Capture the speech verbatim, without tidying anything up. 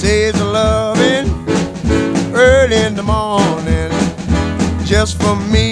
says loving early in the morning just for me.